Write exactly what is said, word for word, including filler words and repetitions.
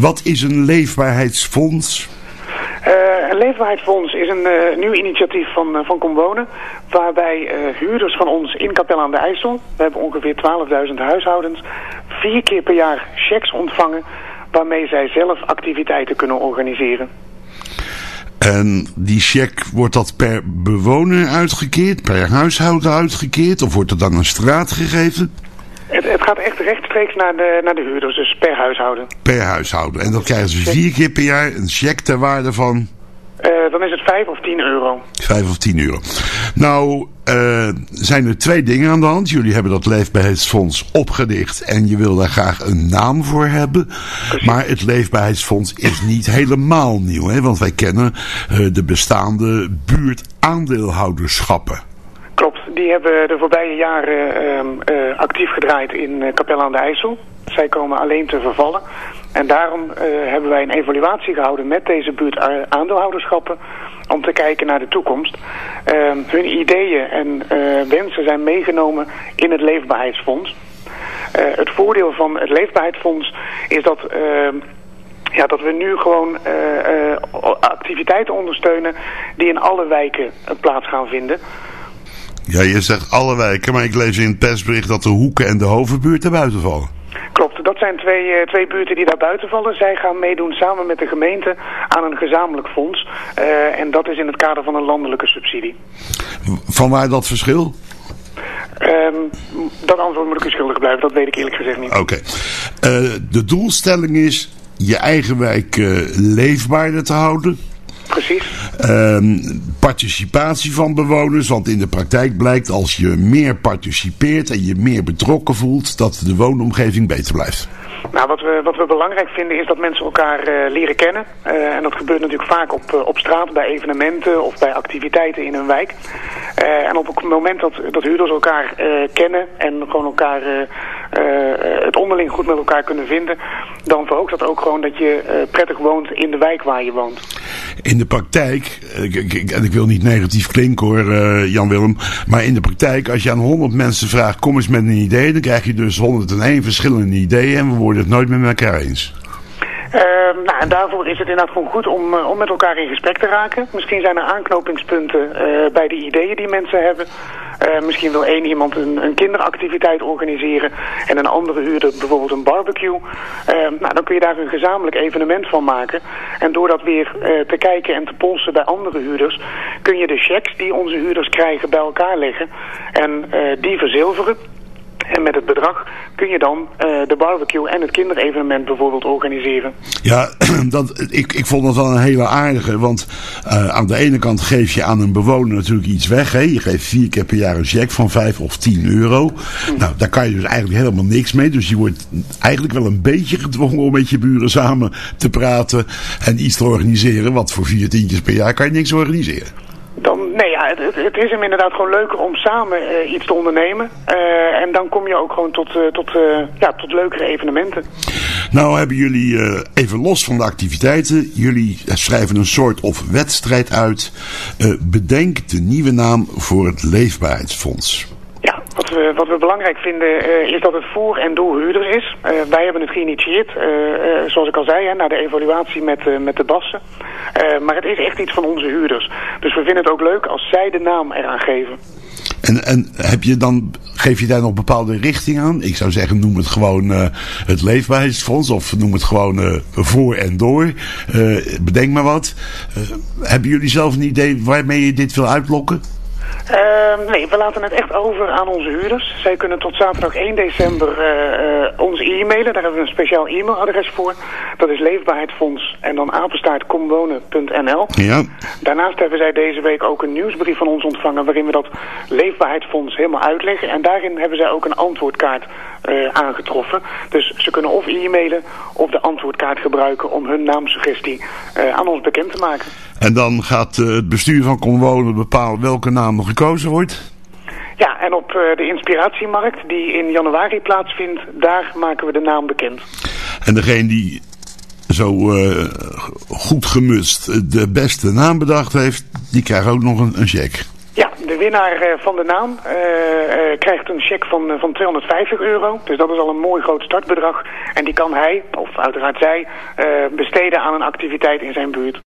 Wat is een leefbaarheidsfonds? Uh, een leefbaarheidsfonds is een uh, nieuw initiatief van, uh, van Comwonen, waarbij uh, huurders van ons in Capelle aan de IJssel, we hebben ongeveer twaalfduizend huishoudens, vier keer per jaar checks ontvangen, waarmee zij zelf activiteiten kunnen organiseren. En die cheque, wordt dat per bewoner uitgekeerd, per huishouden uitgekeerd, of wordt er dan een straat gegeven? Het, het gaat echt rechtstreeks naar de, naar de huurders, dus per huishouden. Per huishouden. En dan krijgen ze vier keer per jaar een cheque ter waarde van? Uh, dan is het vijf of tien euro. Vijf of tien euro. Nou, uh, zijn er twee dingen aan de hand. Jullie hebben dat leefbaarheidsfonds opgericht en je wil daar graag een naam voor hebben. Precies. Maar het leefbaarheidsfonds is niet helemaal nieuw, hè? Want wij kennen uh, de bestaande buurtaandeelhouderschappen. Klopt, die hebben de voorbije jaren uh, uh, actief gedraaid in uh, Capelle aan de IJssel. Zij komen alleen te vervallen. En daarom uh, hebben wij een evaluatie gehouden met deze buurtaandeelhouderschappen om te kijken naar de toekomst. Uh, hun ideeën en uh, wensen zijn meegenomen in het Leefbaarheidsfonds. Uh, het voordeel van het Leefbaarheidsfonds is dat, uh, ja, dat we nu gewoon uh, uh, activiteiten ondersteunen die in alle wijken uh, plaats gaan vinden. Ja, je zegt alle wijken, maar ik lees in het persbericht dat de Hoeken en de Hovenbuurt er buiten vallen. Klopt, dat zijn twee, uh, twee buurten die daar buiten vallen. Zij gaan meedoen samen met de gemeente aan een gezamenlijk fonds. Uh, en dat is in het kader van een landelijke subsidie. Vanwaar dat verschil? Um, dat antwoord moet ik u schuldig blijven, dat weet ik eerlijk gezegd niet. Oké. Okay. Uh, de doelstelling is je eigen wijk uh, leefbaarder te houden. Precies. Uh, participatie van bewoners, want in de praktijk blijkt als je meer participeert en je meer betrokken voelt, dat de woonomgeving beter blijft. Nou, wat we, wat we belangrijk vinden is dat mensen elkaar uh, leren kennen. Uh, en dat gebeurt natuurlijk vaak op, uh, op straat, bij evenementen of bij activiteiten in een wijk. Uh, en op het moment dat, dat huurders elkaar uh, kennen en gewoon elkaar uh, uh, het onderling goed met elkaar kunnen vinden, dan verhoogt dat ook gewoon dat je uh, prettig woont in de wijk waar je woont. In de praktijk, en ik wil niet negatief klinken hoor, uh, Jan-Willem, maar in de praktijk, als je aan honderd mensen vraagt, kom eens met een idee, dan krijg je dus honderdéén verschillende ideeën en we worden het nooit met elkaar eens. Uh, nou, en daarvoor is het inderdaad gewoon goed om, uh, om met elkaar in gesprek te raken. Misschien zijn er aanknopingspunten uh, bij de ideeën die mensen hebben. Uh, misschien wil één iemand een, een kinderactiviteit organiseren en een andere huurder bijvoorbeeld een barbecue. Uh, nou, dan kun je daar een gezamenlijk evenement van maken. En door dat weer uh, te kijken en te polsen bij andere huurders, kun je de checks die onze huurders krijgen bij elkaar leggen en uh, die verzilveren. En met het bedrag kun je dan uh, de barbecue en het kinderevenement bijvoorbeeld organiseren. Ja, dat, ik, ik vond dat wel een hele aardige. Want uh, aan de ene kant geef je aan een bewoner natuurlijk iets weg. Hè? Je geeft vier keer per jaar een cheque van vijf of tien euro. Mm. Nou, daar kan je dus eigenlijk helemaal niks mee. Dus je wordt eigenlijk wel een beetje gedwongen om met je buren samen te praten. En iets te organiseren. Want voor vier tientjes per jaar kan je niks organiseren. Dan, nee, ja, het, het is hem inderdaad gewoon leuker om samen uh, iets te ondernemen. Uh, en dan kom je ook gewoon tot, uh, tot, uh, ja, tot leukere evenementen. Nou hebben jullie, uh, even los van de activiteiten, jullie schrijven een soort of wedstrijd uit. Uh, bedenk de nieuwe naam voor het Leefbaarheidsfonds. Ja, wat we, wat we belangrijk vinden uh, is dat het voor- en door huurders is. Uh, wij hebben het geïnitieerd, uh, uh, zoals ik al zei, hè, na de evaluatie met, uh, met de bassen. Uh, maar het is echt iets van onze huurders. Dus we vinden het ook leuk als zij de naam eraan geven. En, en heb je dan, geef je daar nog bepaalde richting aan? Ik zou zeggen, noem het gewoon uh, het Leefbaarheidsfonds of noem het gewoon uh, voor en door. Uh, bedenk maar wat. Uh, hebben jullie zelf een idee waarmee je dit wil uitlokken? Uh, nee, we laten het echt over aan onze huurders. Zij kunnen tot zaterdag één december uh, uh, ons e-mailen. Daar hebben we een speciaal e-mailadres voor. Dat is leefbaarheidsfonds en dan apenstaart komwonen punt n l. Ja. Daarnaast hebben zij deze week ook een nieuwsbrief van ons ontvangen waarin we dat leefbaarheidsfonds helemaal uitleggen. En daarin hebben zij ook een antwoordkaart uh, aangetroffen. Dus ze kunnen of e-mailen of de antwoordkaart gebruiken om hun naamsuggestie uh, aan ons bekend te maken. En dan gaat uh, het bestuur van Komwonen bepalen welke naam er gekozen wordt? Ja, en op uh, de inspiratiemarkt die in januari plaatsvindt, daar maken we de naam bekend. En degene die zo uh, goed gemutst de beste naam bedacht heeft, die krijgt ook nog een, een cheque? Ja, de winnaar uh, van de naam uh, uh, krijgt een cheque van, uh, van tweehonderdvijftig euro. Dus dat is al een mooi groot startbedrag. En die kan hij, of uiteraard zij, uh, besteden aan een activiteit in zijn buurt.